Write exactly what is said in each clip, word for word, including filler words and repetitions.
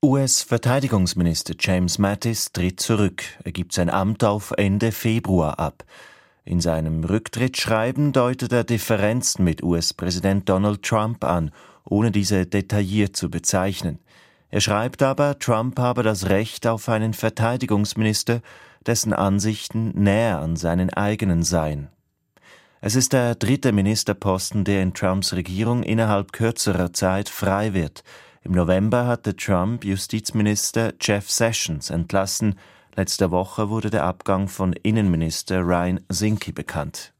U S-Verteidigungsminister James Mattis tritt zurück. Er gibt sein Amt auf Ende Februar ab. In seinem Rücktrittsschreiben deutet er Differenzen mit U S-Präsident Donald Trump an, ohne diese detailliert zu bezeichnen. Er schreibt aber, Trump habe das Recht auf einen Verteidigungsminister, dessen Ansichten näher an seinen eigenen seien. Es ist der dritte Ministerposten, der in Trumps Regierung innerhalb kürzerer Zeit frei wird. Im November hatte Trump Justizminister Jeff Sessions entlassen. Letzte Woche wurde der Abgang von Innenminister Ryan Zinke bekannt.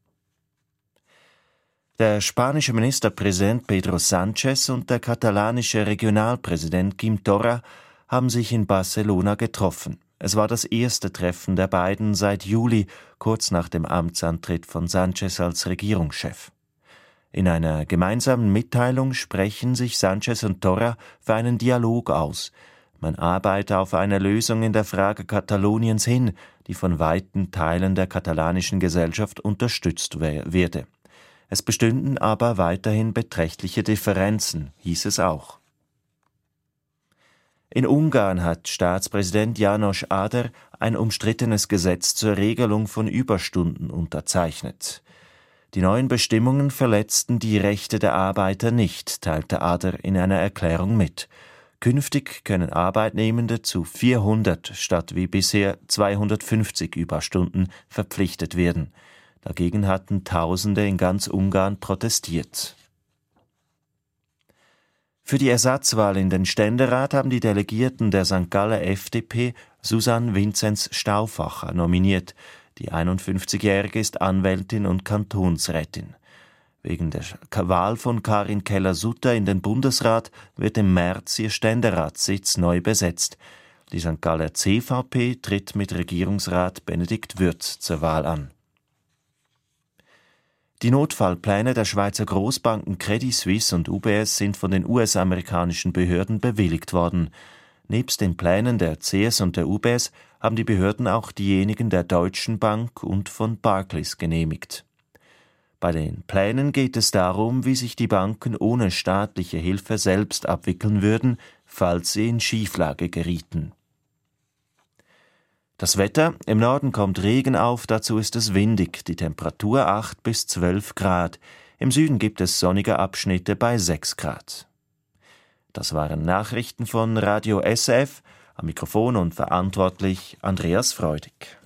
Der spanische Ministerpräsident Pedro Sánchez und der katalanische Regionalpräsident Quim Torra haben sich in Barcelona getroffen. Es war das erste Treffen der beiden seit Juli, kurz nach dem Amtsantritt von Sánchez als Regierungschef. In einer gemeinsamen Mitteilung sprechen sich Sánchez und Torra für einen Dialog aus. Man arbeite auf eine Lösung in der Frage Kataloniens hin, die von weiten Teilen der katalanischen Gesellschaft unterstützt werde. Es bestünden aber weiterhin beträchtliche Differenzen, hieß es auch. In Ungarn hat Staatspräsident János Áder ein umstrittenes Gesetz zur Regelung von Überstunden unterzeichnet. Die neuen Bestimmungen verletzten die Rechte der Arbeiter nicht, teilte Áder in einer Erklärung mit. Künftig können Arbeitnehmende zu vierhundert statt wie bisher zweihundertfünfzig Überstunden verpflichtet werden. Dagegen hatten Tausende in ganz Ungarn protestiert. Für die Ersatzwahl in den Ständerat haben die Delegierten der Sankt Galler F D P Susanne Vinzenz Stauffacher nominiert. Die einundfünfzigjährige ist Anwältin und Kantonsrätin. Wegen der Wahl von Karin Keller-Sutter in den Bundesrat wird im März ihr Ständeratssitz neu besetzt. Die Sankt Galler C V P tritt mit Regierungsrat Benedikt Würz zur Wahl an. Die Notfallpläne der Schweizer Großbanken Credit Suisse und U B S sind von den U S-amerikanischen Behörden bewilligt worden. Nebst den Plänen der C S und der U B S haben die Behörden auch diejenigen der Deutschen Bank und von Barclays genehmigt. Bei den Plänen geht es darum, wie sich die Banken ohne staatliche Hilfe selbst abwickeln würden, falls sie in Schieflage gerieten. Das Wetter: Im Norden kommt Regen auf, dazu ist es windig, die Temperatur acht bis zwölf Grad. Im Süden gibt es sonnige Abschnitte bei sechs Grad. Das waren Nachrichten von Radio S F, am Mikrofon und verantwortlich Andreas Freudig.